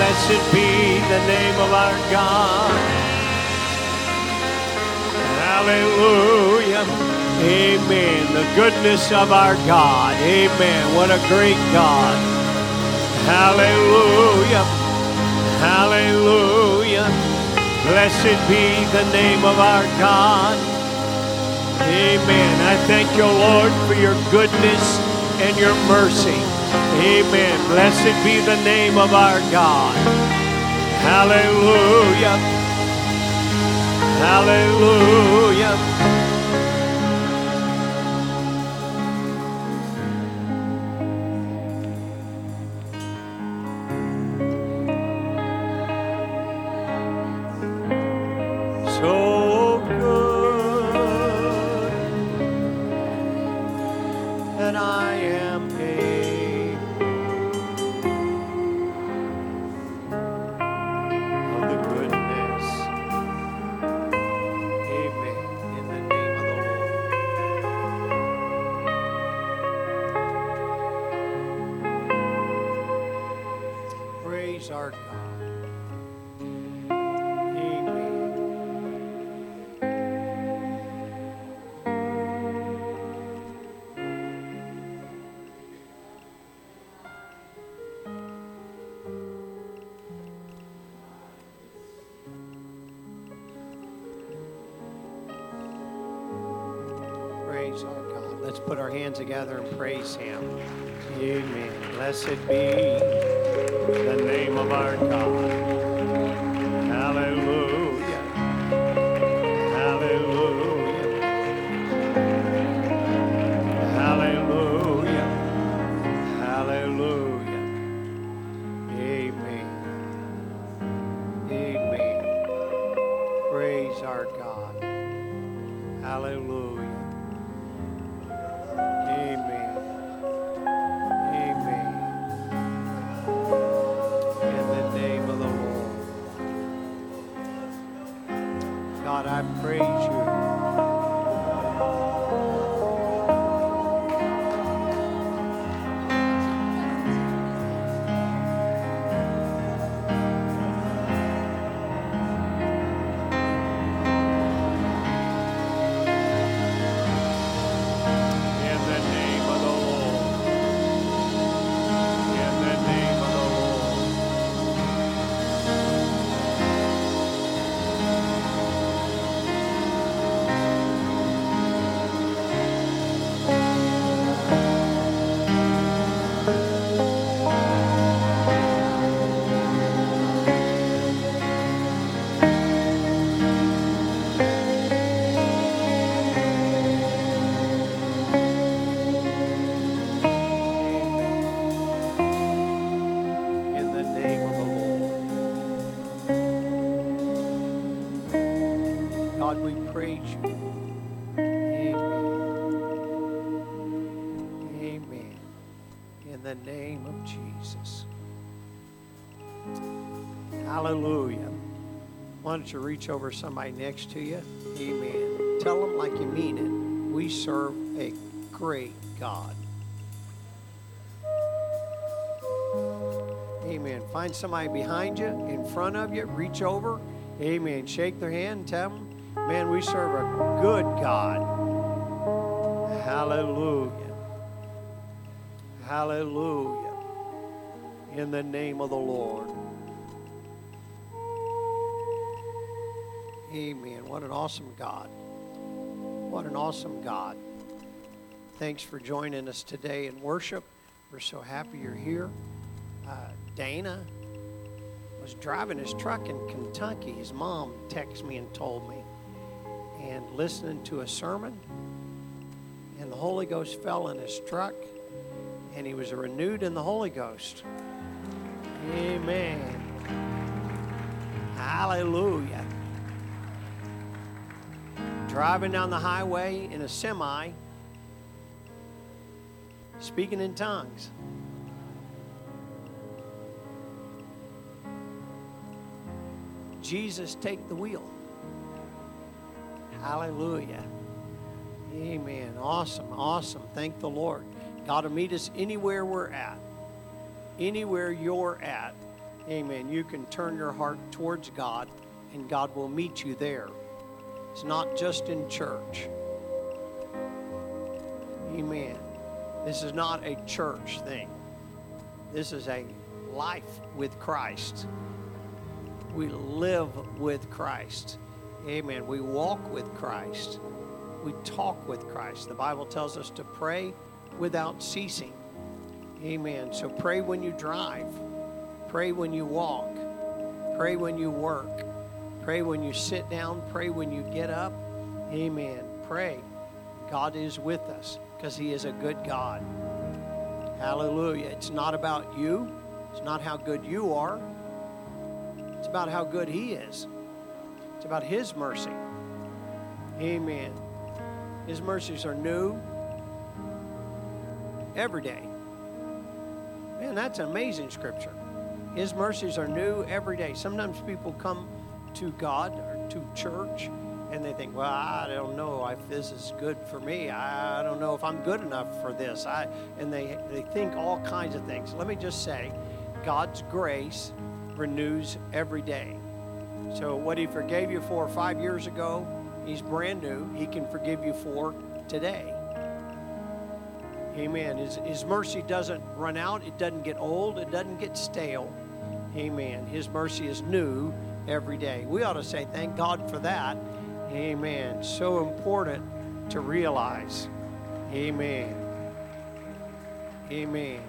Blessed be the name of our God. Hallelujah. Amen. The goodness of our God. Amen. What a great God. Hallelujah. Hallelujah. Blessed be the name of our God. Amen. I thank you, Lord, for your goodness and your mercy. Amen. Blessed be the name of our God. Hallelujah. Hallelujah. So good that I am a of the goodness. Amen. In the name of the Lord. Praise our God. Praise our God. Let's put our hands together and praise Him. Amen. Blessed be the name of our God. Hallelujah. Hallelujah. Hallelujah. Hallelujah. Amen. Amen. Praise our God. Hallelujah. Amen. Amen. In the name of the Lord. God, I praise you. God, we praise you. Amen. Amen. In the name of Jesus. Hallelujah. Why don't you reach over somebody next to you? Amen. Tell them like you mean it. We serve a great God. Amen. Find somebody behind you, in front of you, reach over. Amen. Shake their hand and tell them, man, we serve a good God. Hallelujah. Hallelujah. In the name of the Lord. Amen. What an awesome God. What an awesome God. Thanks for joining us today in worship. We're so happy you're here. Dana was driving his truck in Kentucky. His mom texted me and told me. And listening to a sermon. And the Holy Ghost fell in his truck. And he was renewed in the Holy Ghost. Amen. Hallelujah. Driving down the highway in a semi, speaking in tongues. Jesus, take the wheel. Hallelujah. Amen. Awesome, awesome. Thank the Lord. God will meet us anywhere we're at. Anywhere you're at. Amen. You can turn your heart towards God, and God will meet you there. It's not just in church. Amen. This is not a church thing. This is a life with Christ. We live with Christ. Amen. We walk with Christ. We talk with Christ. The Bible tells us to pray without ceasing. Amen. So pray when you drive. Pray when you walk. Pray when you work. Pray when you sit down. Pray when you get up. Amen. Pray. God is with us because He is a good God. Hallelujah. It's not about you. It's not how good you are. It's about how good He is. It's about His mercy. Amen. His mercies are new every day. Man, that's an amazing scripture. His mercies are new every day. Sometimes people come to God or to church and they think, well, I don't know if this is good for me. I don't know if I'm good enough for this. And they think all kinds of things. Let me just say, God's grace renews every day. So what He forgave you for 5 years ago, He's brand new. He can forgive you for today. Amen. His mercy doesn't run out. It doesn't get old. It doesn't get stale. Amen. His mercy is new every day. We ought to say thank God for that. Amen. So important to realize. Amen. Amen.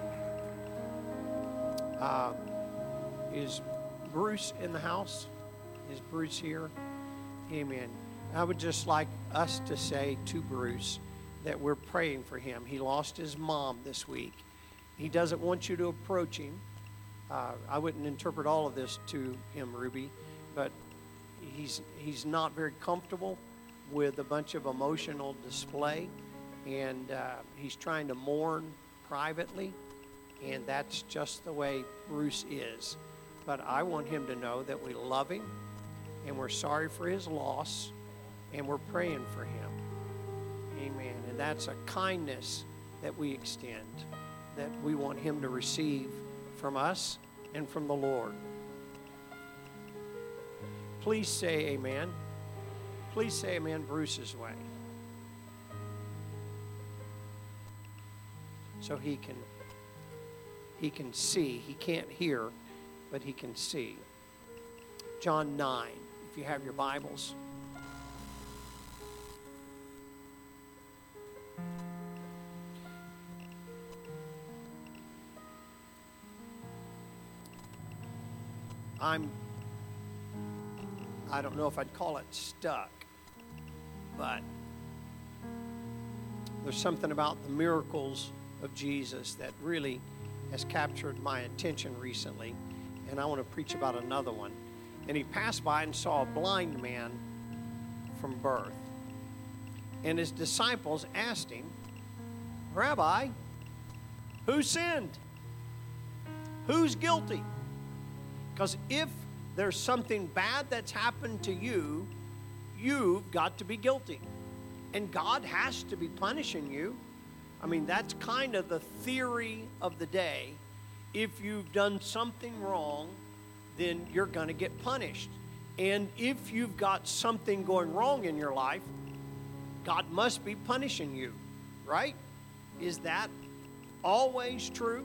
Is Bruce in the house? Is Bruce here? Amen. I would just like us to say to Bruce that we're praying for him. He lost his mom this week. He doesn't want you to approach him. I wouldn't interpret all of this to him, Ruby, but he's not very comfortable with a bunch of emotional display, and he's trying to mourn privately, and that's just the way Bruce is. But I want him to know that we love him, and we're sorry for his loss, and we're praying for him. Amen. And that's a kindness that we extend, that we want him to receive from us and from the Lord. Please say amen. Please say amen Bruce's way. So he can see. He can't hear, but he can see. John 9, if you have your Bibles. I don't know if I'd call it stuck, but there's something about the miracles of Jesus that really has captured my attention recently, and I want to preach about another one. And he passed by and saw a blind man from birth. And his disciples asked him, Rabbi, who sinned? Who's guilty? Because if there's something bad that's happened to you, you've got to be guilty. And God has to be punishing you. I mean, that's kind of the theory of the day. If you've done something wrong, then you're going to get punished. And if you've got something going wrong in your life, God must be punishing you, right? Is that always true?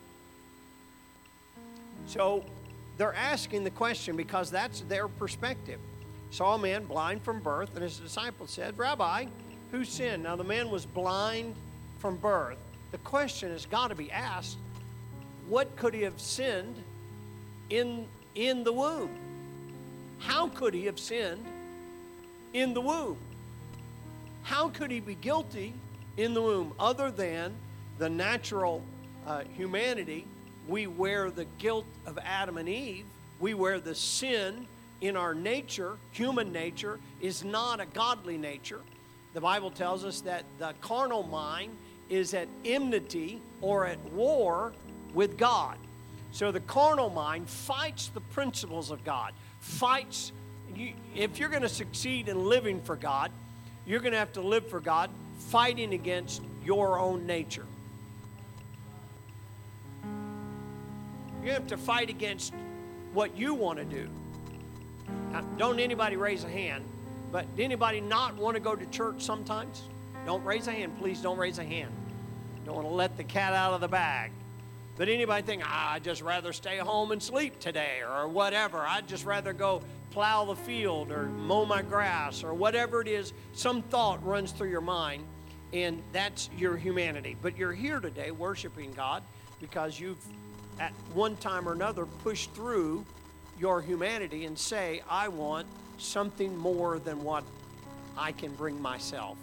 So they're asking the question because that's their perspective. Saw a man blind from birth, and his disciples said, Rabbi, who sinned? Now the man was blind from birth. The question has got to be asked, what could he have sinned in the womb? How could he have sinned in the womb? How could he be guilty in the womb other than the natural humanity? We wear the guilt of Adam and Eve. We wear the sin in our nature. Human nature is not a godly nature. The Bible tells us that the carnal mind is at enmity or at war with God. So the carnal mind fights the principles of God. Fights. If you're going to succeed in living for God, you're going to have to live for God fighting against your own nature. You have to fight against what you want to do. Now, don't anybody raise a hand, but anybody not want to go to church sometimes? Don't raise a hand. Please don't raise a hand. Don't want to let the cat out of the bag. But anybody think, I'd just rather stay home and sleep today or whatever. I'd just rather go plow the field or mow my grass or whatever it is. Some thought runs through your mind, and that's your humanity. But you're here today worshiping God because you've, at one time or another, pushed through your humanity and say, I want something more than what I can bring myself.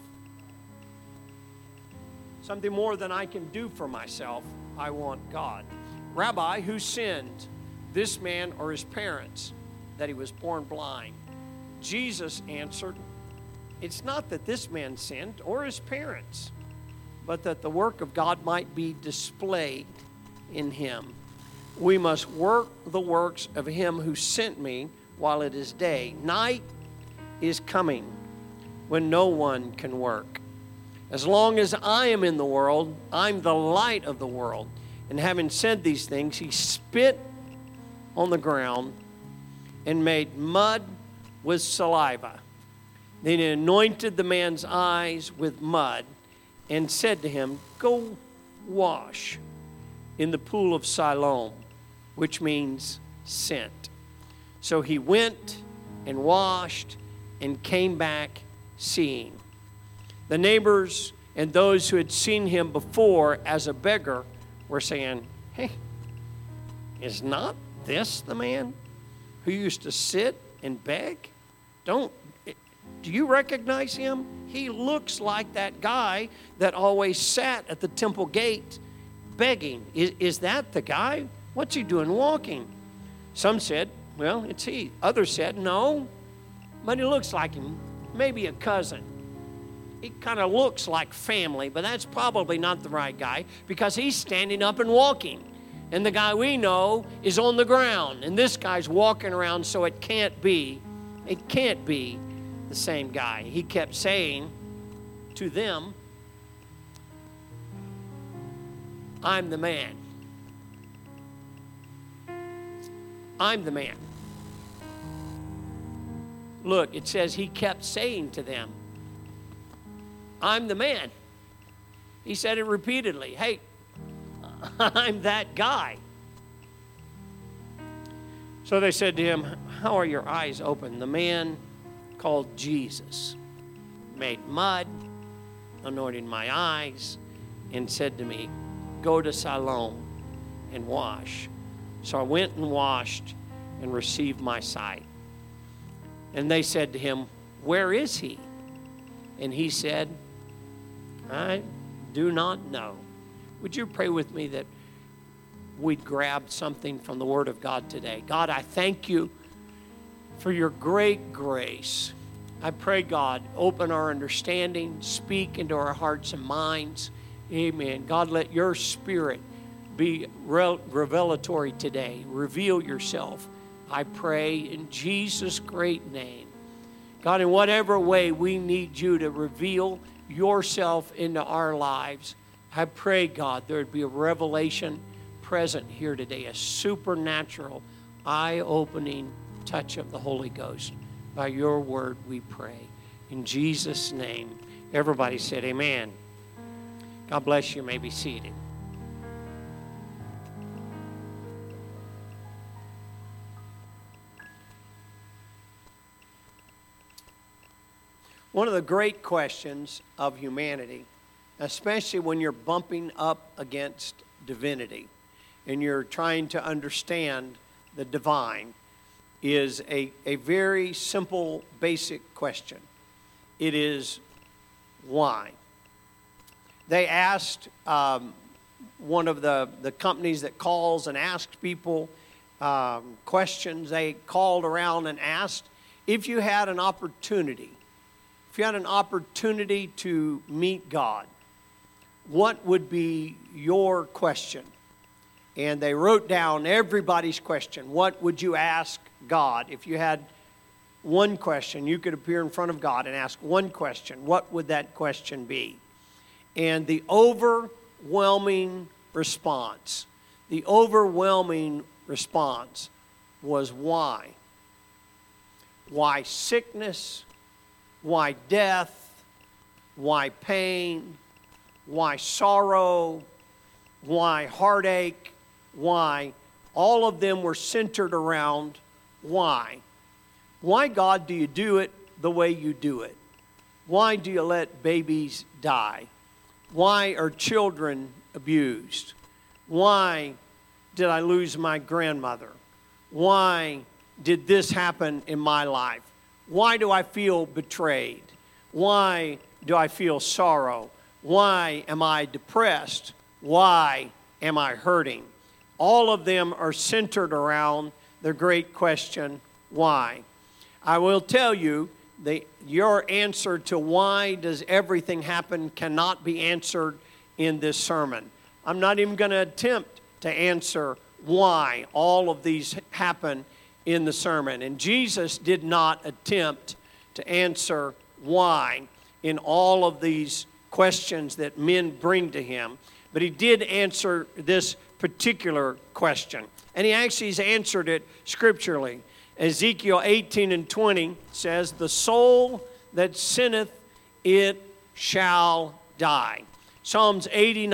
Something more than I can do for myself. I want God. Rabbi, who sinned, this man or his parents, that he was born blind? Jesus answered, it's not that this man sinned or his parents, but that the work of God might be displayed in him. We must work the works of him who sent me while it is day. Night is coming when no one can work. As long as I am in the world, I'm the light of the world. And having said these things, he spit on the ground and made mud with saliva. Then he anointed the man's eyes with mud and said to him, go wash in the pool of Siloam, which means sent. So he went and washed and came back seeing. The neighbors and those who had seen him before as a beggar were saying, hey, is not this the man who used to sit and beg? Do you recognize him? He looks like that guy that always sat at the temple gate begging. Is that the guy? What's he doing walking? Some said, well, it's he. Others said, no, but he looks like him, maybe a cousin. He kind of looks like family, but that's probably not the right guy because he's standing up and walking. And the guy we know is on the ground, and this guy's walking around, so it can't be the same guy. He kept saying to them, I'm the man. I'm the man. Look, it says he kept saying to them, I'm the man. He said it repeatedly. Hey, I'm that guy. So they said to him, how are your eyes open? The man called Jesus made mud, anointed my eyes, and said to me, go to Siloam and wash. So I went and washed and received my sight. And they said to him, where is he? And he said, I do not know. Would you pray with me that we'd grab something from the Word of God today? God, I thank you for your great grace. I pray, God, open our understanding, speak into our hearts and minds. Amen. God, let your Spirit be revelatory today. Reveal yourself, I pray, in Jesus' great name. God, in whatever way we need you to reveal yourself into our lives, I pray, God, there would be a revelation present here today, a supernatural, eye-opening touch of the Holy Ghost. By your word we pray. In Jesus' name, everybody said amen. God bless you. You may be seated. One of the great questions of humanity, especially when you're bumping up against divinity and you're trying to understand the divine, is a very simple, basic question. It is, why? They asked one of the companies that calls and asks people questions, they called around and asked, if you had an opportunity to meet God, what would be your question? And they wrote down everybody's question. What would you ask God? If you had one question, you could appear in front of God and ask one question. What would that question be? And the overwhelming response was why. Why sickness? Why death? Why pain? Why sorrow? Why heartache? Why? All of them were centered around why. Why, God, do you do it the way you do it? Why do you let babies die? Why are children abused? Why did I lose my grandmother? Why did this happen in my life? Why do I feel betrayed? Why do I feel sorrow? Why am I depressed? Why am I hurting? All of them are centered around the great question, why? I will tell you, your answer to why does everything happen cannot be answered in this sermon. I'm not even going to attempt to answer why all of these happen in the sermon. And Jesus did not attempt to answer why in all of these questions that men bring to him. But he did answer this particular question. And he actually has answered it scripturally. Ezekiel 18:20 says, "The soul that sinneth, it shall die." Psalms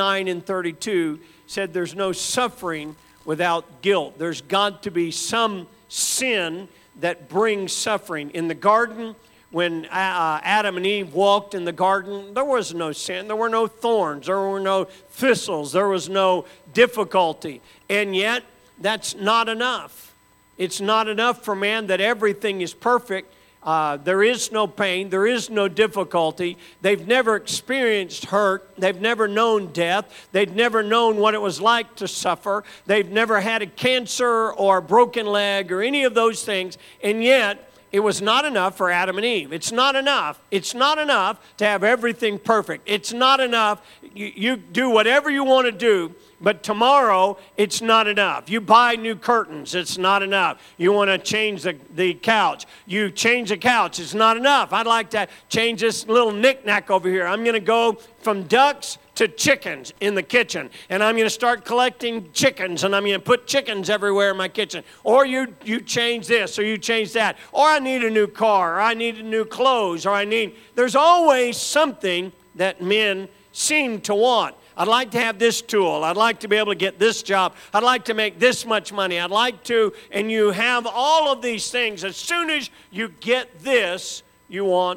89:32 said there's no suffering without guilt. There's got to be some sin that brings suffering. In the garden, when Adam and Eve walked in the garden, there was no sin. There were no thorns. There were no thistles. There was no difficulty. And yet, that's not enough. It's not enough for man that everything is perfect. There is no pain. There is no difficulty. They've never experienced hurt. They've never known death. They've never known what it was like to suffer. They've never had a cancer or a broken leg or any of those things. And yet, it was not enough for Adam and Eve. It's not enough. It's not enough to have everything perfect. It's not enough. You do whatever you want to do. But tomorrow, it's not enough. You buy new curtains, it's not enough. You want to change the couch. You change the couch, it's not enough. I'd like to change this little knick-knack over here. I'm going to go from ducks to chickens in the kitchen. And I'm going to start collecting chickens, and I'm going to put chickens everywhere in my kitchen. Or you change this, or you change that. Or I need a new car, or I need new clothes, or there's always something that men seem to want. I'd like to have this tool. I'd like to be able to get this job. I'd like to make this much money. I'd like to, and you have all of these things. As soon as you get this, you want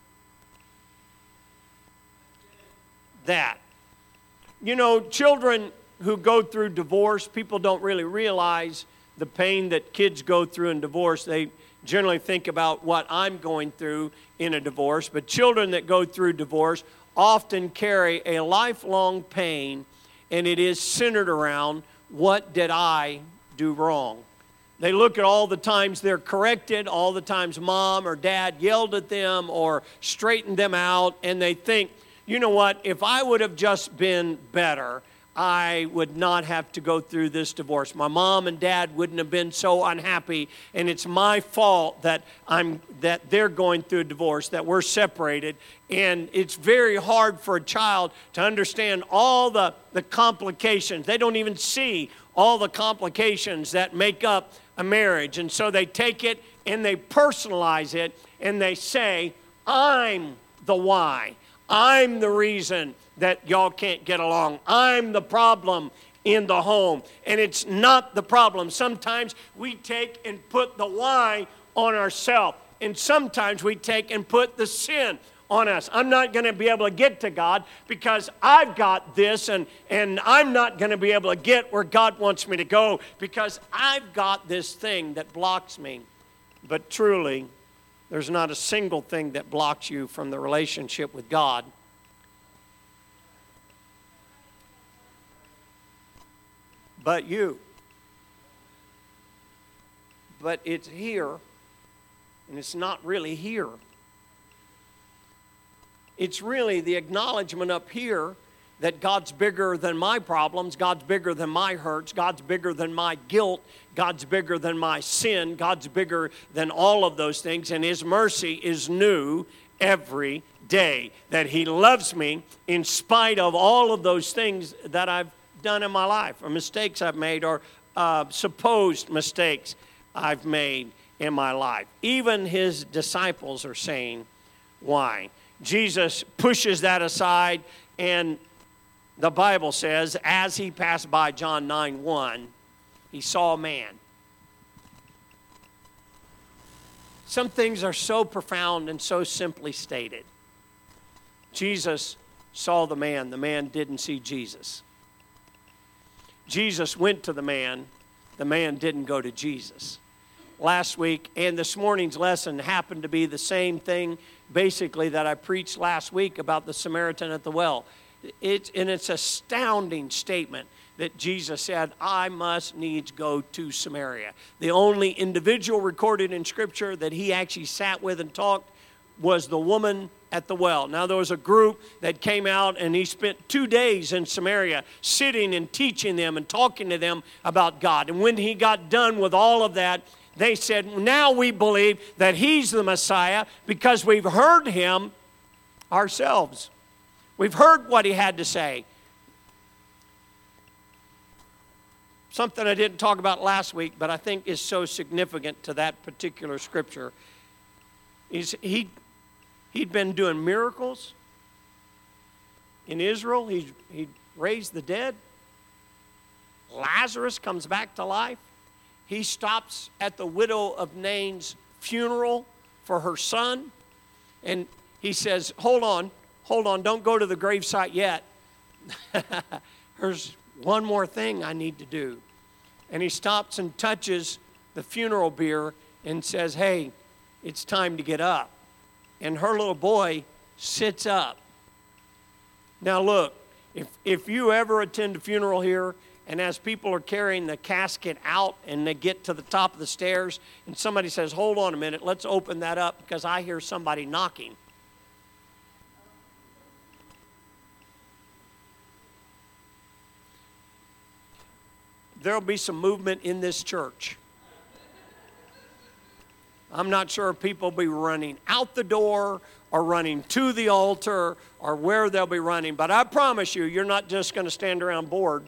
that. You know, children who go through divorce, people don't really realize the pain that kids go through in divorce. They generally think about what I'm going through in a divorce. But children that go through divorce often carry a lifelong pain, and it is centered around, what did I do wrong? They look at all the times they're corrected, all the times mom or dad yelled at them or straightened them out, and they think, you know what, if I would have just been better, I would not have to go through this divorce. My mom and dad wouldn't have been so unhappy, and it's my fault that they're going through a divorce, that we're separated. And it's very hard for a child to understand all the complications. They don't even see all the complications that make up a marriage. And so they take it and they personalize it, and they say, I'm the why. I'm the reason that y'all can't get along. I'm the problem in the home. And it's not the problem. Sometimes we take and put the why on ourselves. And sometimes we take and put the sin on us. I'm not going to be able to get to God because I've got this, and I'm not going to be able to get where God wants me to go because I've got this thing that blocks me. But truly, there's not a single thing that blocks you from the relationship with God. But you. But it's here, and it's not really here. It's really the acknowledgement up here that God's bigger than my problems, God's bigger than my hurts, God's bigger than my guilt, God's bigger than my sin, God's bigger than all of those things, and His mercy is new every day. That He loves me in spite of all of those things that I've done in my life, or mistakes I've made, or supposed mistakes. I've made in my life. Even his disciples are saying, why? Jesus pushes that aside, and the Bible says, as he passed by, John 9:1, he saw a man. Some things are so profound and so simply stated. Jesus saw the man. The man didn't see Jesus. Jesus went to the man. The man didn't go to Jesus. Last week and this morning's lesson happened to be the same thing, basically, that I preached last week about the Samaritan at the well. It's an astounding statement that Jesus said, I must needs go to Samaria. The only individual recorded in Scripture that he actually sat with and talked was the woman at the well. Now, there was a group that came out, and he spent 2 days in Samaria sitting and teaching them and talking to them about God. And when he got done with all of that, they said, now we believe that he's the Messiah because we've heard him ourselves. We've heard what he had to say. Something I didn't talk about last week, but I think is so significant to that particular scripture, is he'd been doing miracles in Israel. He raised the dead. Lazarus comes back to life. He stops at the widow of Nain's funeral for her son. And he says, hold on, don't go to the gravesite yet. There's one more thing I need to do. And he stops and touches the funeral bier and says, hey, it's time to get up. And her little boy sits up. Now look, if you ever attend a funeral here, and as people are carrying the casket out and they get to the top of the stairs, and somebody says, hold on a minute, let's open that up because I hear somebody knocking. There'll be some movement in this church. I'm not sure if people will be running out the door or running to the altar or where they'll be running, but I promise you, you're not just going to stand around bored.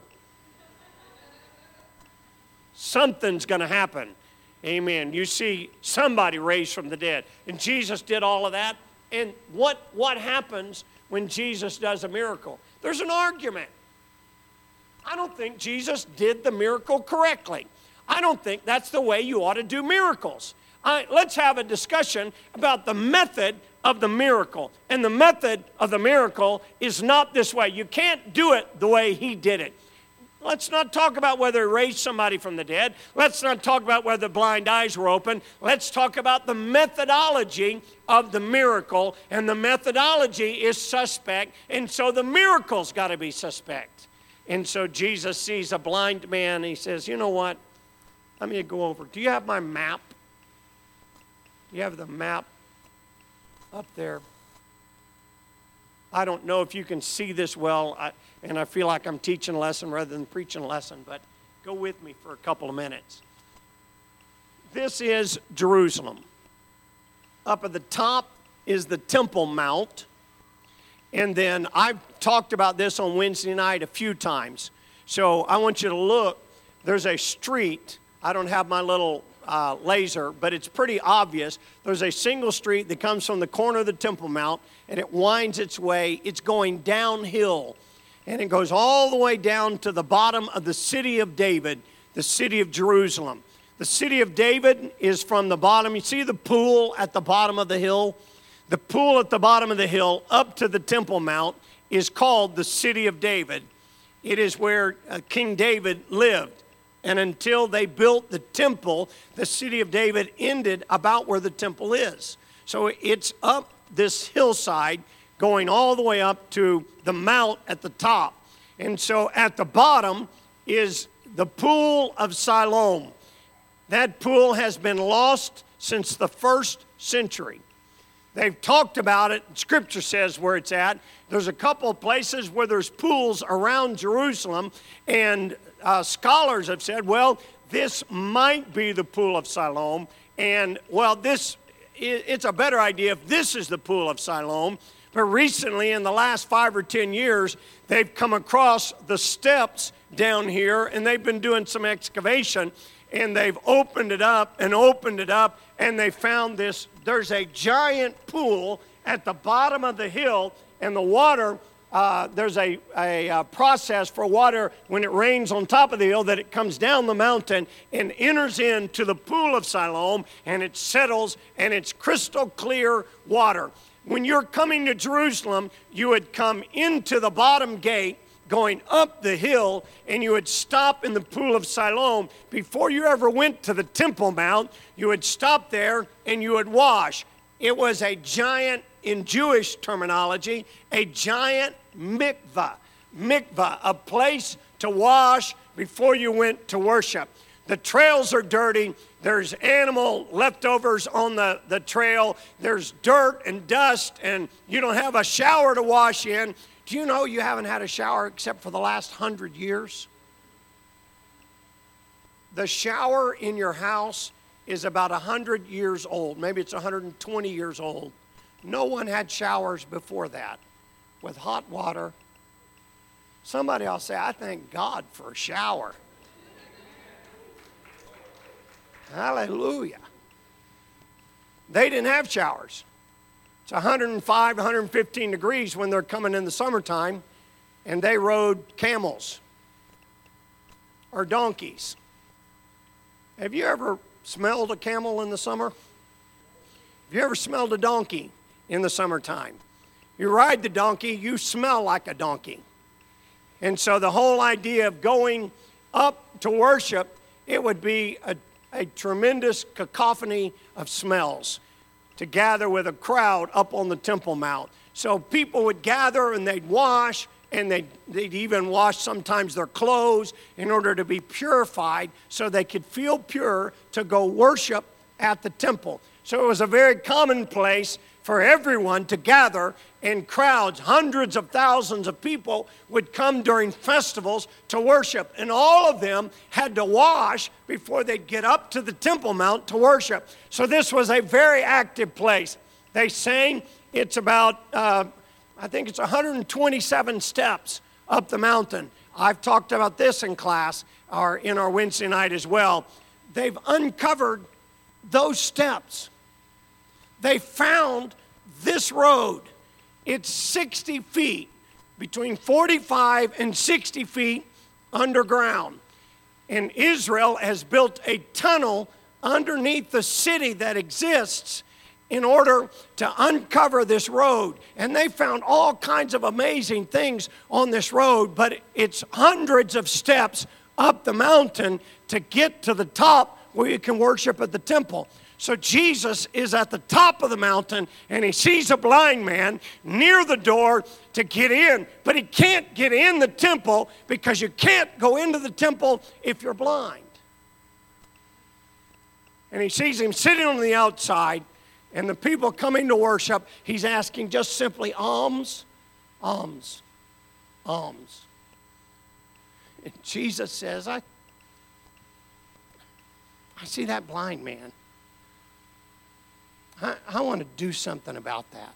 Something's going to happen. Amen. You see somebody raised from the dead. And Jesus did all of that. And what happens when Jesus does a miracle? There's an argument. I don't think Jesus did the miracle correctly. I don't think that's the way you ought to do miracles. Let's have a discussion about the method of the miracle. And the method of the miracle is not this way. You can't do it the way he did it. Let's not talk about whether he raised somebody from the dead. Let's not talk about whether blind eyes were open. Let's talk about the methodology of the miracle. And the methodology is suspect. And so the miracle's got to be suspect. And so Jesus sees a blind man and he says, you know what? Let me go over. Do you have my map? Do you have the map up there? I don't know if you can see this well, and I feel like I'm teaching a lesson rather than preaching a lesson, but go with me for a couple of minutes. This is Jerusalem. Up at the top is the Temple Mount. And then I've talked about this on Wednesday night a few times. So I want you to look. There's a street. I don't have my little laser, but it's pretty obvious. There's a single street that comes from the corner of the Temple Mount, and it winds its way. It's going downhill, and it goes all the way down to the bottom of the city of David, the city of Jerusalem. The city of David is from the bottom. You see the pool at the bottom of the hill? The pool at the bottom of the hill up to the Temple Mount is called the city of David. It is where King David lived. And until they built the temple, the city of David ended about where the temple is. So it's up this hillside going all the way up to the mount at the top. And so at the bottom is the pool of Siloam. That pool has been lost since the 1st century. They've talked about it. Scripture says where it's at. There's a couple of places where there's pools around Jerusalem, and scholars have said, well, this might be the pool of Siloam, and, well, it's a better idea if this is the pool of Siloam. But recently, in the last 5 or 10 years, they've come across the steps down here, and they've been doing some excavation, and they've opened it up, and they found this. There's a giant pool at the bottom of the hill, and the water, there's a process for water when it rains on top of the hill that it comes down the mountain and enters into the pool of Siloam, and it settles, and it's crystal clear water. When you're coming to Jerusalem, you would come into the bottom gate, going up the hill, and you would stop in the pool of Siloam. Before you ever went to the Temple Mount, you would stop there and you would wash. It was a giant, in Jewish terminology, a giant mikvah. Mikvah, a place to wash before you went to worship. The trails are dirty. There's animal leftovers on the trail. There's dirt and dust, and you don't have a shower to wash in. Do you know you haven't had a shower except for the last 100 years? The shower in your house is about 100 years old. Maybe it's 120 years old. No one had showers before that with hot water. Somebody will say, I thank God for a shower. Hallelujah. They didn't have showers. It's 105, 115 degrees when they're coming in the summertime, and they rode camels or donkeys. Have you ever smelled a camel in the summer? Have you ever smelled a donkey in the summertime? You ride the donkey, you smell like a donkey. And so the whole idea of going up to worship, it would be a tremendous cacophony of smells to gather with a crowd up on the Temple Mount. So people would gather and they'd wash, and they'd even wash sometimes their clothes in order to be purified so they could feel pure to go worship at the temple. So it was a very common place for everyone to gather, and crowds, hundreds of thousands of people would come during festivals to worship, and all of them had to wash before they'd get up to the Temple Mount to worship. So this was a very active place. They sang, it's about, I think it's 127 steps up the mountain. I've talked about this in class, or in our Wednesday night as well. They've uncovered those steps. They found this road. It's 60 feet, between 45 and 60 feet underground. And Israel has built a tunnel underneath the city that exists in order to uncover this road. And they found all kinds of amazing things on this road, but it's hundreds of steps up the mountain to get to the top where you can worship at the temple. So Jesus is at the top of the mountain, and he sees a blind man near the door to get in. But he can't get in the temple because you can't go into the temple if you're blind. And he sees him sitting on the outside, and the people coming to worship, he's asking just simply alms, alms, alms. And Jesus says, I see that blind man. I want to do something about that.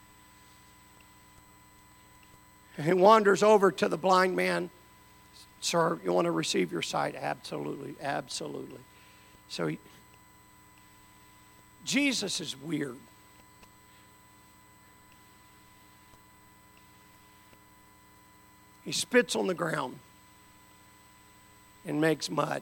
And he wanders over to the blind man. Sir, you want to receive your sight? Absolutely, absolutely. So Jesus is weird. He spits on the ground and makes mud.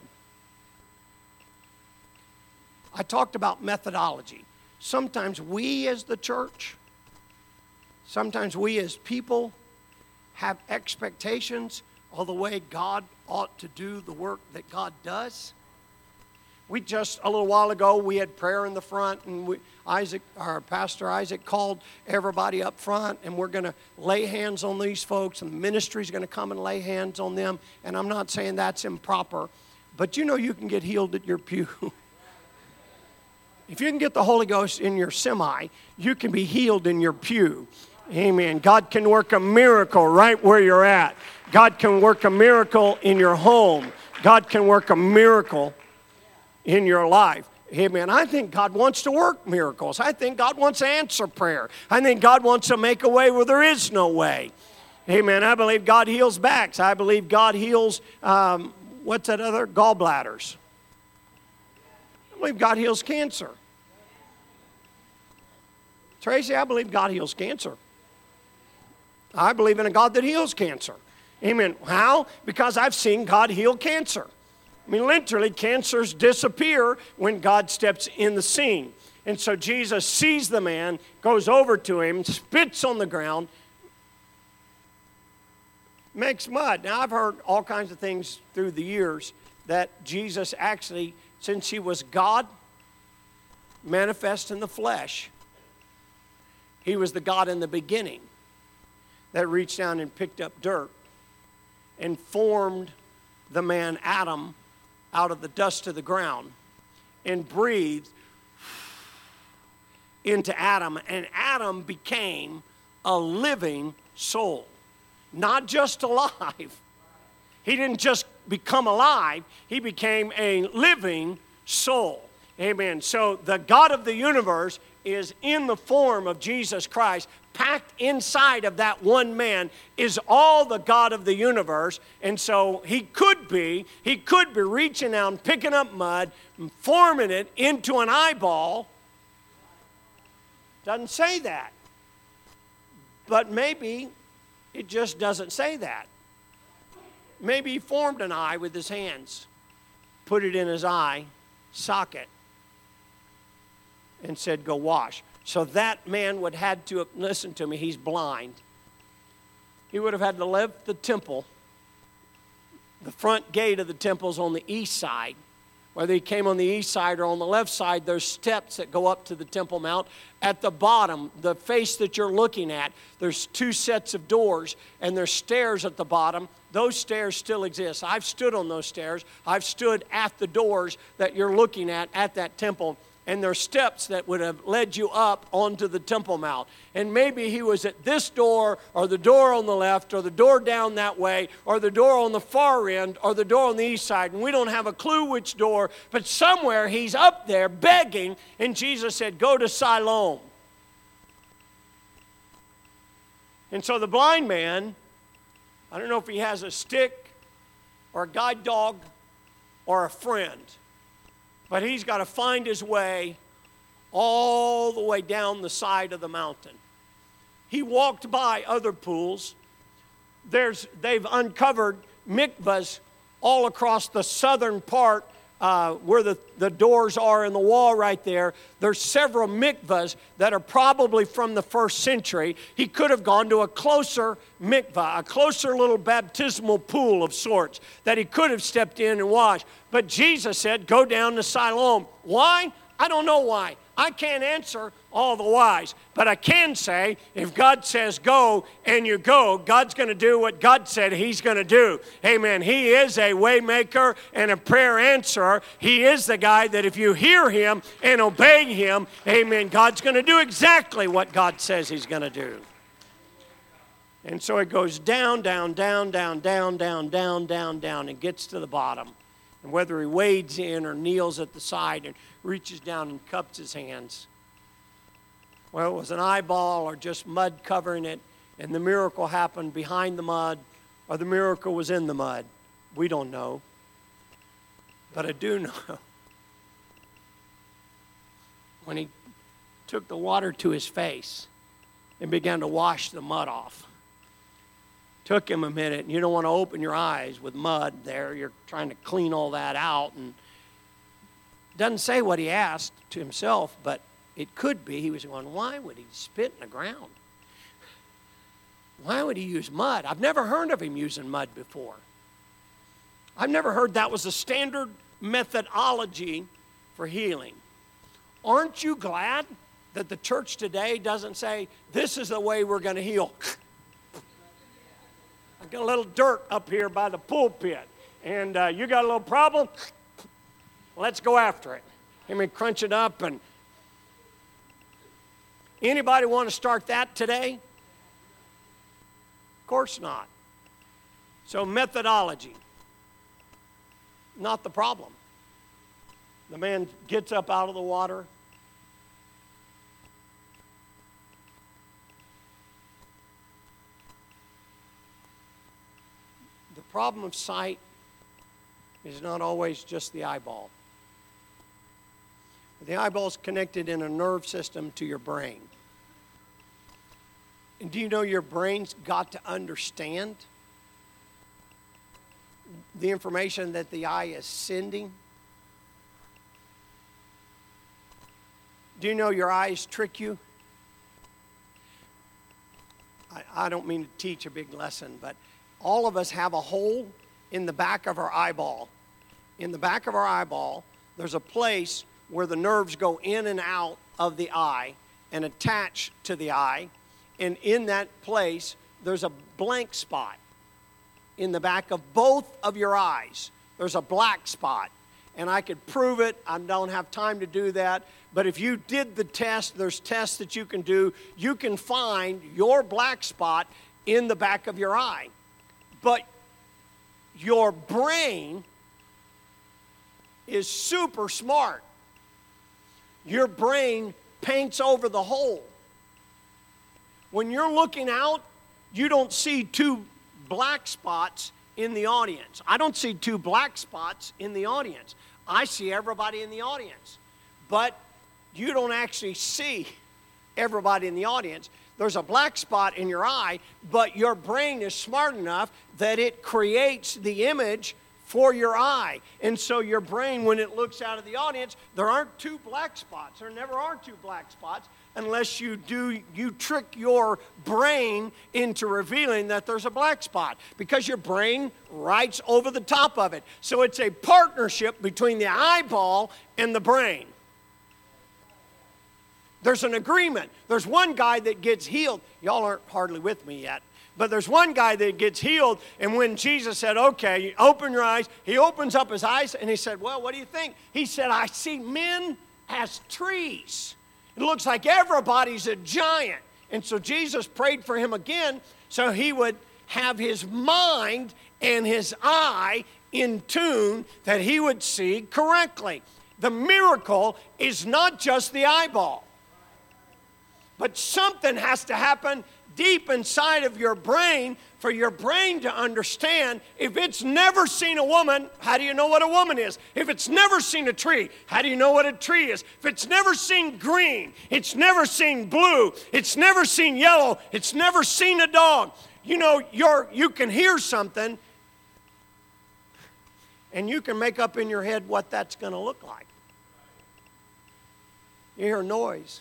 I talked about methodology. Sometimes we as the church, sometimes we as people have expectations of the way God ought to do the work that God does. We just, a little while ago, we had prayer in the front, and our Pastor Isaac called everybody up front, and we're going to lay hands on these folks, and the ministry's going to come and lay hands on them. And I'm not saying that's improper, but you know you can get healed at your pew. If you can get the Holy Ghost in your semi, you can be healed in your pew. Amen. God can work a miracle right where you're at. God can work a miracle in your home. God can work a miracle in your life. Amen. I think God wants to work miracles. I think God wants to answer prayer. I think God wants to make a way where there is no way. Amen. I believe God heals backs. I believe God heals, what's that other? Gallbladders. I believe God heals cancer. Tracy, I believe God heals cancer. I believe in a God that heals cancer. Amen. How? Because I've seen God heal cancer. I mean, literally, cancers disappear when God steps in the scene. And so Jesus sees the man, goes over to him, spits on the ground, makes mud. Now, I've heard all kinds of things through the years that Jesus actually, since he was God, manifest in the flesh, he was the God in the beginning that reached down and picked up dirt and formed the man Adam out of the dust of the ground and breathed into Adam, and Adam became a living soul, not just alive. He didn't just become alive, he became a living soul. Amen. So the God of the universe is in the form of Jesus Christ. Packed inside of that one man is all the God of the universe. And so he could be reaching out and picking up mud and forming it into an eyeball. Doesn't say that. But maybe it just doesn't say that. Maybe he formed an eye with his hands, put it in his eye socket, and said, go wash. So that man would have had to, listen to me, he's blind. He would have had to leave the temple. The front gate of the temple is on the east side. Whether he came on the east side or on the left side, there's steps that go up to the Temple Mount. At the bottom, the face that you're looking at, there's two sets of doors, and there's stairs at the bottom. Those stairs still exist. I've stood on those stairs. I've stood at the doors that you're looking at that temple. And there's steps that would have led you up onto the Temple Mount. And maybe he was at this door, or the door on the left, or the door down that way, or the door on the far end, or the door on the east side. And we don't have a clue which door, but somewhere he's up there begging, and Jesus said, go to Siloam. And so the blind man, I don't know if he has a stick, or a guide dog, or a friend, but he's got to find his way all the way down the side of the mountain. He walked by other pools. They've uncovered mikvahs all across the southern part where the doors are in the wall right there. There's several mikvahs that are probably from the first century. He could have gone to a closer mikvah, a closer little baptismal pool of sorts that he could have stepped in and washed. But Jesus said, go down to Siloam. Why? I don't know why. I can't answer all the whys, but I can say if God says go and you go, God's going to do what God said he's going to do. Amen. He is a way maker and a prayer answerer. He is the guy that if you hear him and obey him, amen, God's going to do exactly what God says he's going to do. And so it goes down, down, down, down, down, down, down, down, down, and gets to the bottom. And whether he wades in or kneels at the side and reaches down and cups his hands, well, it was an eyeball or just mud covering it, and the miracle happened behind the mud, or the miracle was in the mud. We don't know. But I do know when he took the water to his face and began to wash the mud off. Took him a minute, and you don't want to open your eyes with mud there. You're trying to clean all that out. And doesn't say what he asked to himself, but it could be he was going, why would he spit in the ground? Why would he use mud? I've never heard of him using mud before. I've never heard that was a standard methodology for healing. Aren't you glad that the church today doesn't say, this is the way we're going to heal? I got a little dirt up here by the pulpit, and you got a little problem? Let's go after it. I mean, crunch it up. And anybody want to start that today? Of course not. So methodology, not the problem. The man gets up out of the water. The problem of sight is not always just the eyeball. The eyeball's connected in a nerve system to your brain. And do you know your brain's got to understand the information that the eye is sending? Do you know your eyes trick you? I don't mean to teach a big lesson, but all of us have a hole in the back of our eyeball. In the back of our eyeball, there's a place where the nerves go in and out of the eye and attach to the eye. And in that place, there's a blank spot. In the back of both of your eyes, there's a black spot. And I could prove it. I don't have time to do that. But if you did the test, there's tests that you can do. You can find your black spot in the back of your eye. But your brain is super smart. Your brain paints over the hole. When you're looking out, you don't see two black spots in the audience. I don't see two black spots in the audience. I see everybody in the audience. But you don't actually see everybody in the audience. There's a black spot in your eye, but your brain is smart enough that it creates the image for your eye. And so your brain, when it looks out of the audience, there aren't two black spots. There never are two black spots unless you trick your brain into revealing that there's a black spot, because your brain writes over the top of it. So it's a partnership between the eyeball and the brain. There's an agreement. There's one guy that gets healed. Y'all aren't hardly with me yet. But there's one guy that gets healed, and when Jesus said, okay, open your eyes, he opens up his eyes, and he said, well, what do you think? He said, I see men as trees. It looks like everybody's a giant. And so Jesus prayed for him again so he would have his mind and his eye in tune, that he would see correctly. The miracle is not just the eyeball, but something has to happen deep inside of your brain for your brain to understand. If it's never seen a woman, how do you know what a woman is? If it's never seen a tree, how do you know what a tree is? If it's never seen green, it's never seen blue, it's never seen yellow, it's never seen a dog. You know, you can hear something and you can make up in your head what that's going to look like. You hear noise.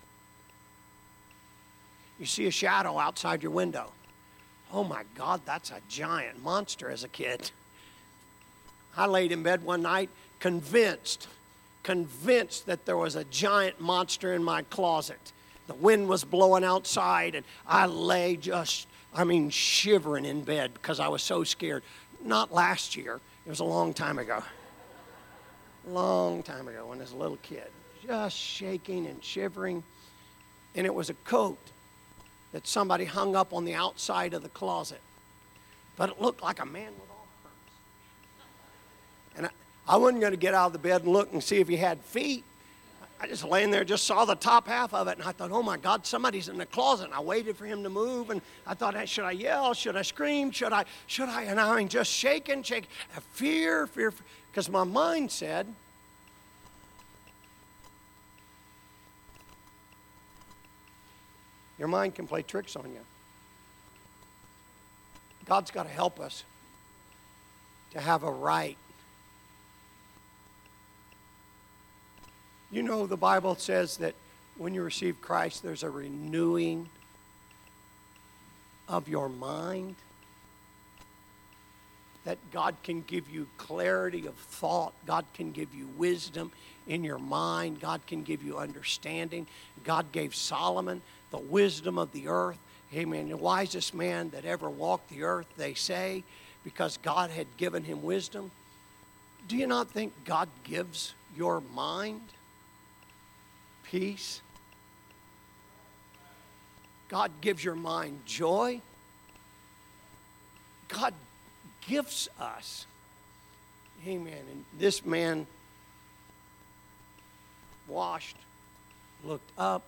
You see a shadow outside your window. Oh my God, that's a giant monster as a kid. I laid in bed one night convinced that there was a giant monster in my closet. The wind was blowing outside and I lay shivering in bed because I was so scared. Not last year, it was a long time ago. Long time ago when I was a little kid. Just shaking and shivering. And it was a coat that somebody hung up on the outside of the closet. But it looked like a man with arms. And I wasn't going to get out of the bed and look and see if he had feet. I just laying there, just saw the top half of it, and I thought, oh my God, somebody's in the closet. And I waited for him to move, and I thought, hey, should I yell? Should I scream? Should I? And I mean, just shaking. Fear, because my mind said, your mind can play tricks on you. God's got to help us to have a right. You know, the Bible says that when you receive Christ, there's a renewing of your mind. That God can give you clarity of thought. God can give you wisdom in your mind. God can give you understanding. God gave Solomon the wisdom of the earth. Amen. The wisest man that ever walked the earth, they say, because God had given him wisdom. Do you not think God gives your mind peace? God gives your mind joy. God gives us. Amen. And this man washed, looked up,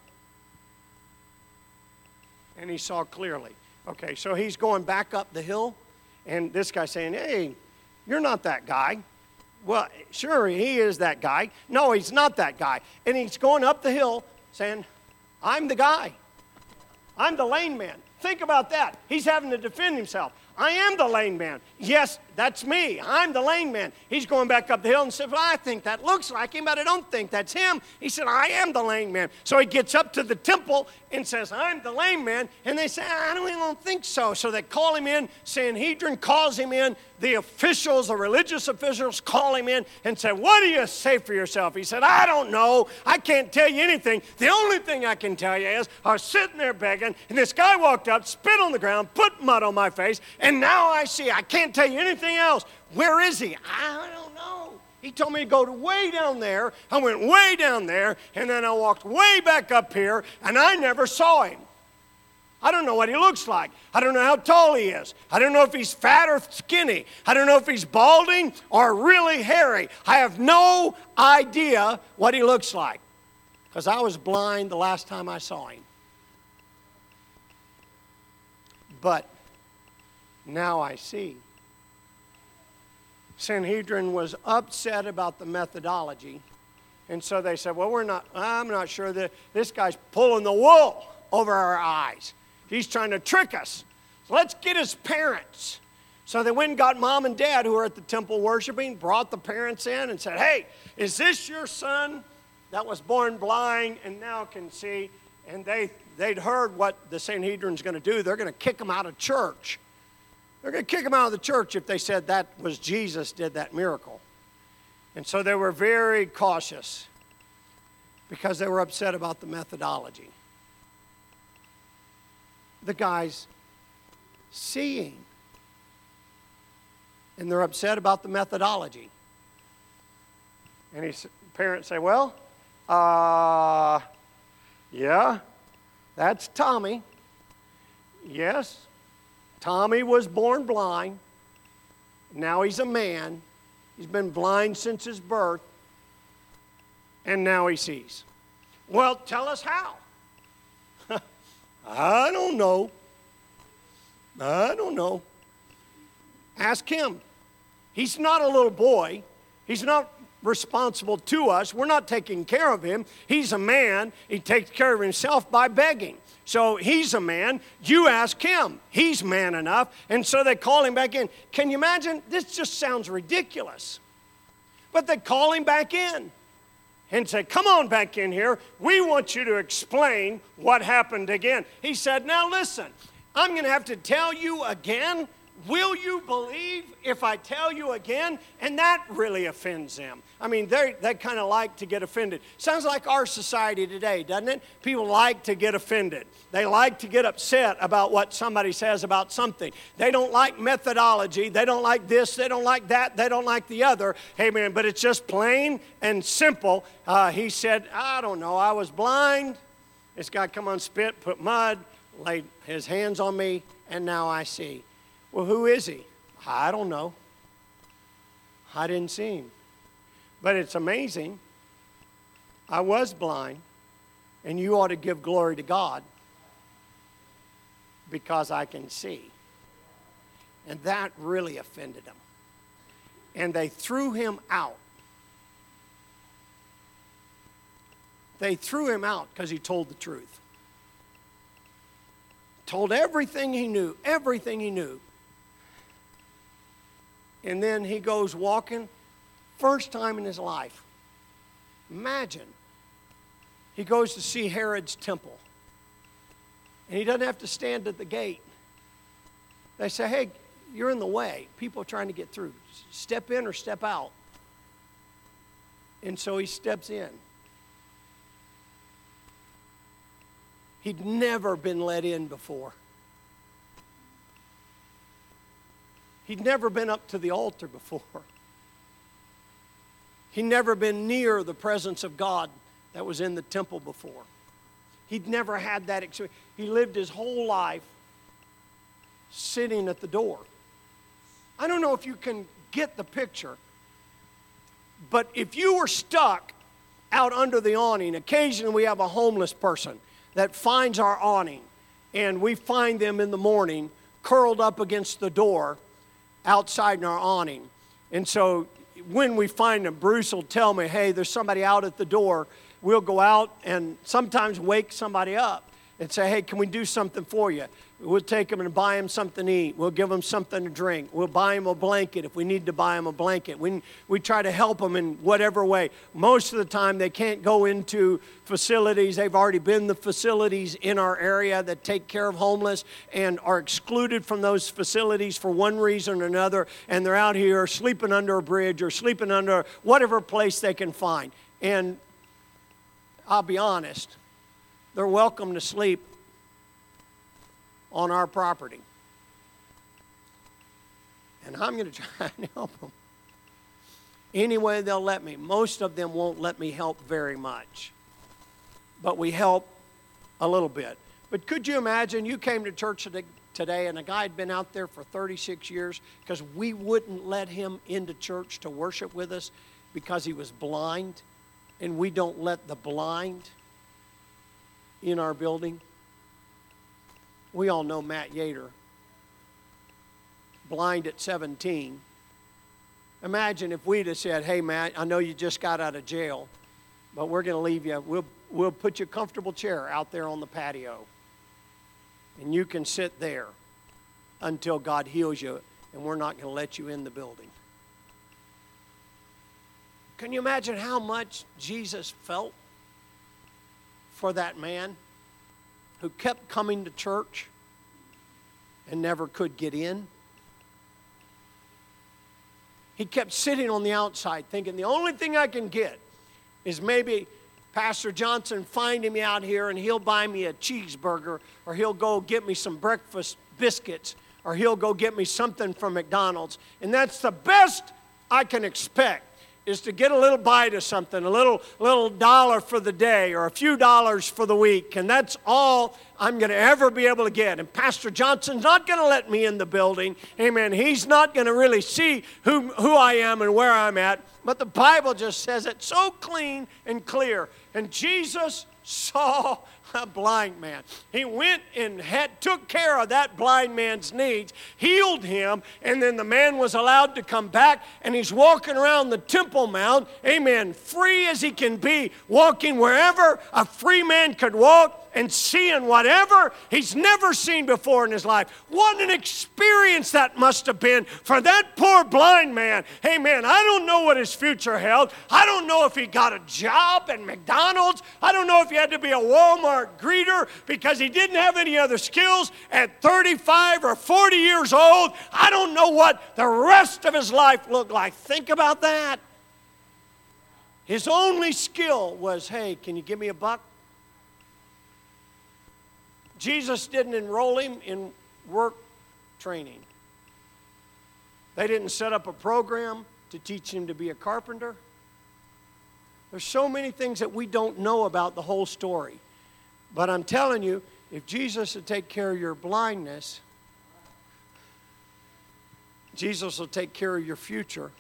and he saw clearly. Okay, so he's going back up the hill, and this guy's saying, hey, you're not that guy. Well, sure, he is that guy. No, he's not that guy. And he's going up the hill saying, I'm the guy. I'm the lame man. Think about that. He's having to defend himself. I am the lame man. Yes, that's me. I'm the lame man. He's going back up the hill and says, well, I think that looks like him, but I don't think that's him. He said, I am the lame man. So he gets up to the temple and says, I'm the lame man. And they say, I don't think so. So they call him in. Sanhedrin calls him in. The officials, the religious officials, call him in and say, what do you say for yourself? He said, I don't know. I can't tell you anything. The only thing I can tell you is I was sitting there begging, and this guy walked up, spit on the ground, put mud on my face, and now I see. I can't tell you anything else. Where is he? I don't know. He told me to go to way down there. I went way down there, and then I walked way back up here, and I never saw him. I don't know what he looks like. I don't know how tall he is. I don't know if he's fat or skinny. I don't know if he's balding or really hairy. I have no idea what he looks like because I was blind the last time I saw him. But now I see. Sanhedrin was upset about the methodology, and so they said, well, I'm not sure that this guy's pulling the wool over our eyes. He's trying to trick us. So let's get his parents. So they went and got mom and dad who were at the temple worshiping, brought the parents in and said, hey, is this your son that was born blind and now can see? And they'd heard what the Sanhedrin's going to do. They're going to kick him out of church. They're going to kick him out of the church if they said that was Jesus did that miracle. And so they were very cautious because they were upset about the methodology. The guy's seeing. And they're upset about the methodology. And his parents say, well, yeah, that's Tommy. Yes, Tommy was born blind. Now he's a man. He's been blind since his birth. And now he sees. Well, tell us how. I don't know. Ask him. He's not a little boy. He's not responsible to us. We're not taking care of him. He's a man. He takes care of himself by begging. So he's a man. You ask him. He's man enough. And so they call him back in. Can you imagine? This just sounds ridiculous. But they call him back in and say, come on back in here. We want you to explain what happened again. He said, now listen, I'm going to have to tell you again. Will you believe if I tell you again? And that really offends them. I mean, they kind of like to get offended. Sounds like our society today, doesn't it? People like to get offended. They like to get upset about what somebody says about something. They don't like methodology. They don't like this. They don't like that. They don't like the other. Amen. But it's just plain and simple. He said, I don't know. I was blind. This guy come on spit, put mud, laid his hands on me, and now I see. Well, who is he? I don't know. I didn't see him. But it's amazing. I was blind, and you ought to give glory to God because I can see. And that really offended them. And they threw him out. They threw him out because he told the truth. Told everything he knew, everything he knew. And then he goes walking, first time in his life. Imagine. He goes to see Herod's temple. And he doesn't have to stand at the gate. They say, hey, you're in the way. People are trying to get through. Step in or step out. And so he steps in. He'd never been let in before. He'd never been up to the altar before. He'd never been near the presence of God that was in the temple before. He'd never had that experience. He lived his whole life sitting at the door. I don't know if you can get the picture, but if you were stuck out under the awning, occasionally we have a homeless person that finds our awning, and we find them in the morning curled up against the door outside in our awning. And so when we find them, Bruce will tell me, hey, there's somebody out at the door. We'll go out and sometimes wake somebody up and say, hey, can we do something for you? We'll take them and buy them something to eat. We'll give them something to drink. We'll buy them a blanket if we need to buy them a blanket. We try to help them in whatever way. Most of the time, they can't go into facilities. They've already been the facilities in our area that take care of homeless and are excluded from those facilities for one reason or another, and they're out here sleeping under a bridge or sleeping under whatever place they can find. And I'll be honest, they're welcome to sleep on our property. And I'm going to try and help them any way they'll let me. Most of them won't let me help very much, but we help a little bit. But could you imagine you came to church today and a guy had been out there for 36 years because we wouldn't let him into church to worship with us because he was blind, and we don't let the blind in our building? We all know Matt Yater, blind at 17. Imagine if we'd have said, hey, Matt, I know you just got out of jail, but we're going to leave you. We'll put you a comfortable chair out there on the patio, and you can sit there until God heals you, and we're not going to let you in the building. Can you imagine how much Jesus felt for that man who kept coming to church and never could get in? He kept sitting on the outside thinking, the only thing I can get is maybe Pastor Johnson finding me out here and he'll buy me a cheeseburger, or he'll go get me some breakfast biscuits, or he'll go get me something from McDonald's. And that's the best I can expect, is to get a little bite of something, a little dollar for the day or a few dollars for the week, and that's all I'm going to ever be able to get. And Pastor Johnson's not going to let me in the building. Amen. He's not going to really see who I am and where I'm at. But the Bible just says it so clean and clear. And Jesus saw a blind man. He went and took care of that blind man's needs, healed him, and then the man was allowed to come back, and he's walking around the Temple Mount, amen, free as he can be, walking wherever a free man could walk and seeing whatever he's never seen before in his life. What an experience that must have been for that poor blind man. Amen. I don't know what his future held. I don't know if he got a job at McDonald's. I don't know if he had to be a Walmart greeter because he didn't have any other skills at 35 or 40 years old. I don't know what the rest of his life looked like. Think about that. His only skill was, hey, can you give me a buck? Jesus didn't enroll him in work training. They didn't set up a program to teach him to be a carpenter. There's so many things that we don't know about the whole story. But I'm telling you, if Jesus would take care of your blindness, Jesus will take care of your future.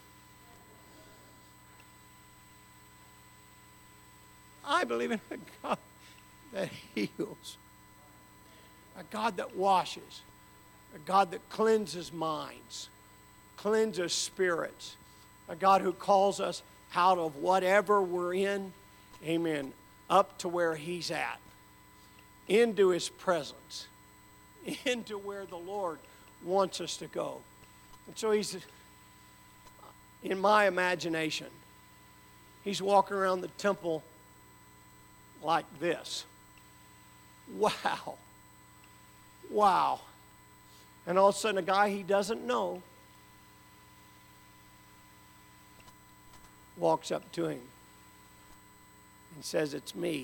I believe in a God that heals, a God that washes, a God that cleanses minds, cleanses spirits, a God who calls us out of whatever we're in, amen, up to where He's at, into His presence, into where the Lord wants us to go. And so He's, in my imagination, He's walking around the temple like this. Wow. Wow. And all of a sudden, a guy he doesn't know walks up to him and says, "It's me."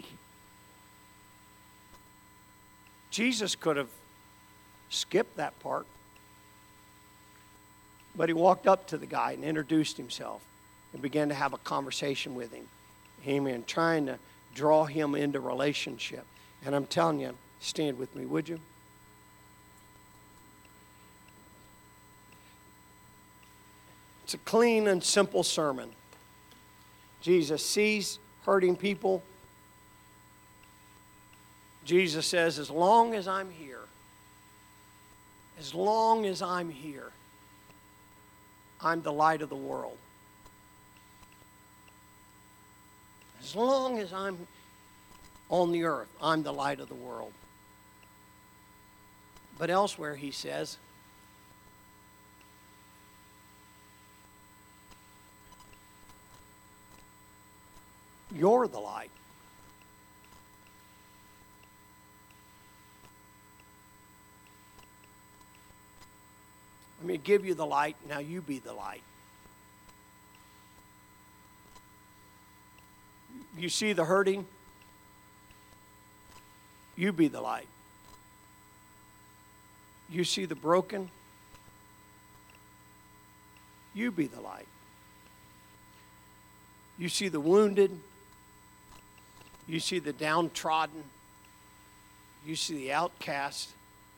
Jesus could have skipped that part, but he walked up to the guy and introduced himself and began to have a conversation with him. Amen. Trying to draw him into relationship. And I'm telling you, stand with me, would you? It's a clean and simple sermon. Jesus sees hurting people. Jesus says, as long as I'm here, I'm the light of the world. As long as I'm on the earth, I'm the light of the world. But elsewhere he says, you're the light. Let me give you the light, now you be the light. You see the hurting? You be the light. You see the broken? You be the light. You see the wounded? You see the downtrodden? You see the outcast?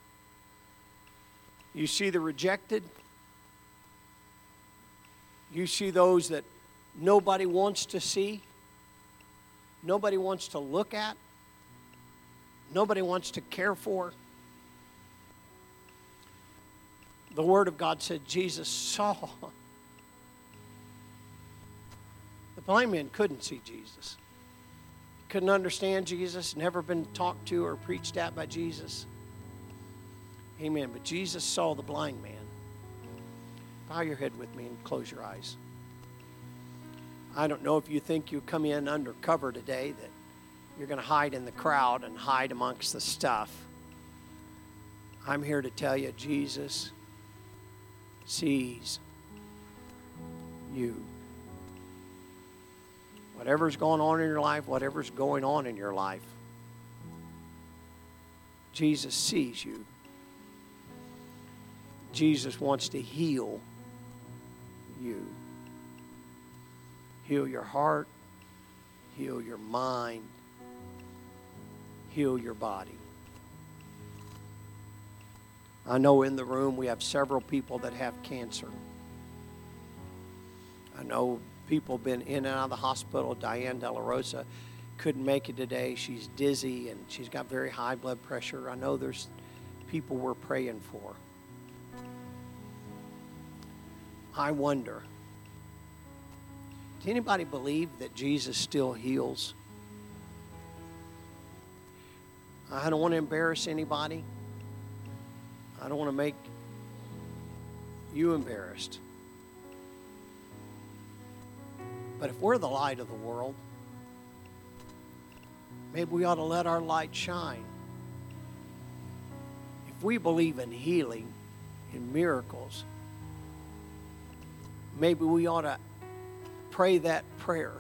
You see the rejected? You see those that nobody wants to see? Nobody wants to look at? Nobody wants to care for? The Word of God said Jesus saw. The blind man couldn't see Jesus. Couldn't understand Jesus, never been talked to or preached at by Jesus. Amen. But Jesus saw the blind man. Bow your head with me and close your eyes. I don't know if you think you come in undercover today, that you're going to hide in the crowd and hide amongst the stuff. I'm here to tell you, Jesus sees you. Whatever's going on in your life, whatever's going on in your life, Jesus sees you. Jesus wants to heal you. Heal your heart, heal your mind, heal your body. I know in the room we have several people that have cancer. I know people have been in and out of the hospital. Diane De La Rosa couldn't make it today. She's dizzy and she's got very high blood pressure. I know there's people we're praying for. I wonder, does anybody believe that Jesus still heals? I don't want to embarrass anybody. I don't want to make you embarrassed. But if we're the light of the world, maybe we ought to let our light shine. If we believe in healing, in miracles, maybe we ought to pray that prayer.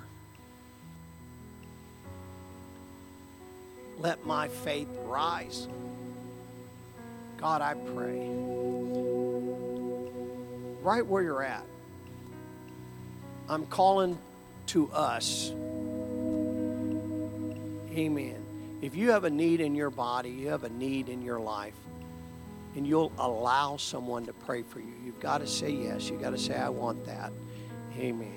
Let my faith rise. God, I pray, right where you're at, I'm calling to us. Amen. If you have a need in your body, you have a need in your life, and you'll allow someone to pray for you, you've got to say yes. You've got to say, I want that. Amen.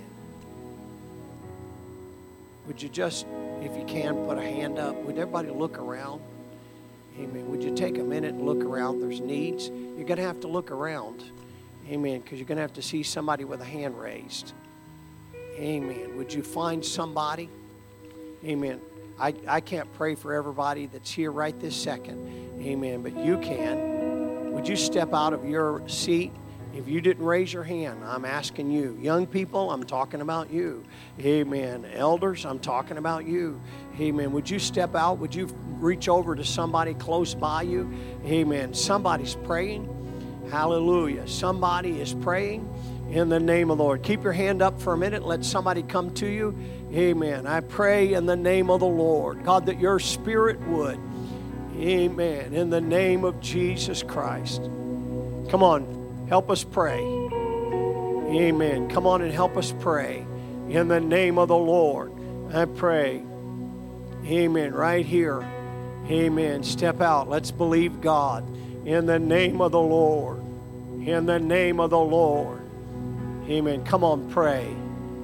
Would you just, if you can, put a hand up? Would everybody look around? Amen. Would you take a minute and look around? There's needs. You're going to have to look around. Amen. Because you're going to have to see somebody with a hand raised. Amen. Would you find somebody? Amen. I can't pray for everybody that's here right this second. Amen. But you can. Would you step out of your seat? If you didn't raise your hand, I'm asking you. Young people, I'm talking about you. Amen. Elders, I'm talking about you. Amen. Would you step out? Would you reach over to somebody close by you? Amen. Somebody's praying. Hallelujah. Somebody is praying in the name of the Lord. Keep your hand up for a minute. Let somebody come to you. Amen. I pray in the name of the Lord, God, that your spirit would. Amen. In the name of Jesus Christ. Come on. Help us pray. Amen. Come on and help us pray. In the name of the Lord, I pray. Amen. Right here. Amen. Step out. Let's believe God. In the name of the Lord. In the name of the Lord. Amen. Come on, pray.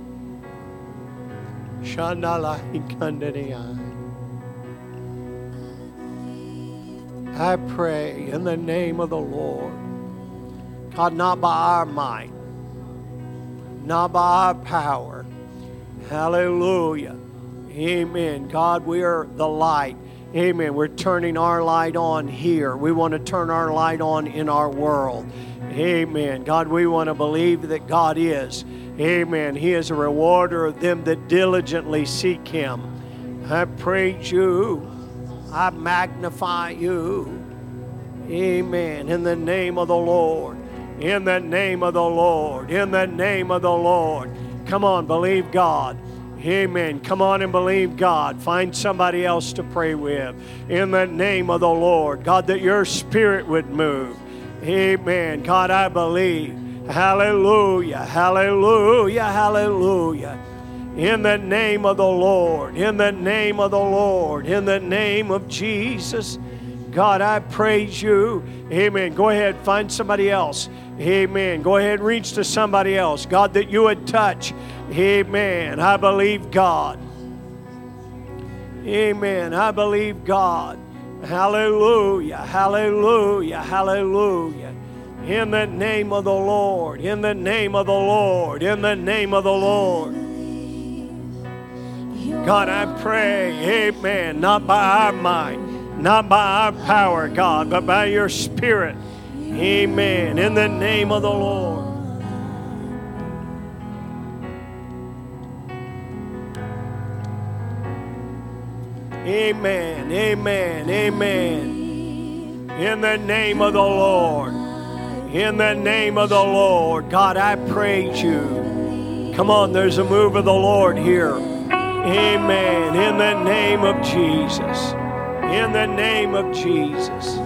I pray in the name of the Lord. God, not by our might, not by our power. Hallelujah. Amen. God, we are the light. Amen. We're turning our light on here. We want to turn our light on in our world. Amen. God, we want to believe that God is. Amen. He is a rewarder of them that diligently seek Him. I praise you. I magnify you. Amen. In the name of the Lord. In the name of the Lord. In the name of the Lord. Come on, believe God. Amen. Come on and believe God. Find somebody else to pray with. In the name of the Lord. God, that your spirit would move. Amen. God, I believe. Hallelujah. Hallelujah. Hallelujah. In the name of the Lord. In the name of the Lord. In the name of Jesus. God, I praise you. Amen. Go ahead. Find somebody else. Amen. Go ahead and reach to somebody else. God, that you would touch. Amen. I believe God. Amen. I believe God. Hallelujah. Hallelujah. Hallelujah. In the name of the Lord. In the name of the Lord. In the name of the Lord. God, I pray. Amen. Not by our might, not by our power, God, but by your Spirit. Amen. In the name of the Lord. Amen, amen, amen. In the name of the Lord. In the name of the Lord. God, I praise you. Come on, there's a move of the Lord here. Amen. In the name of Jesus. In the name of Jesus.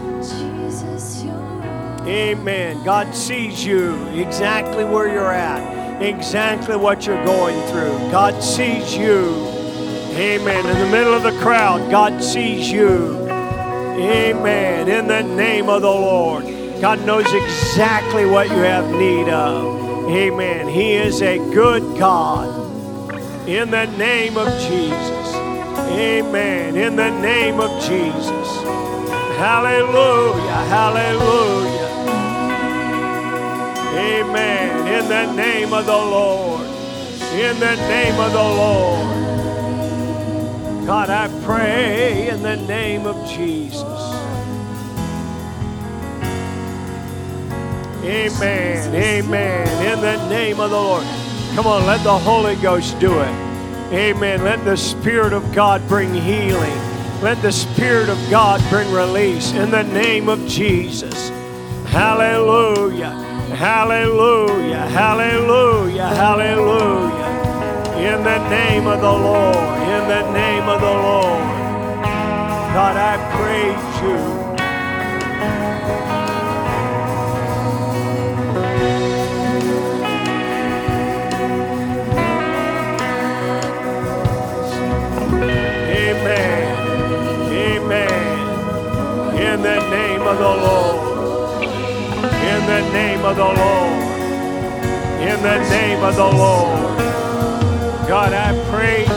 Amen. God sees you exactly where you're at. Exactly what you're going through. God sees you. Amen. In the middle of the crowd, God sees you. Amen. In the name of the Lord. God knows exactly what you have need of. Amen. He is a good God. In the name of Jesus. Amen. In the name of Jesus. Hallelujah. Hallelujah. Amen. In the name of the Lord. In the name of the Lord. God, I pray in the name of Jesus. Amen. Amen. In the name of the Lord. Come on, let the Holy Ghost do it. Amen. Let the Spirit of God bring healing. Let the Spirit of God bring release in the name of Jesus. Hallelujah. Hallelujah. Hallelujah. Hallelujah. In the name of the Lord. In the name of the Lord. God, I praise you. Amen. Amen. In the name of the Lord. In the name of the Lord. In the name of the Lord. God, I praise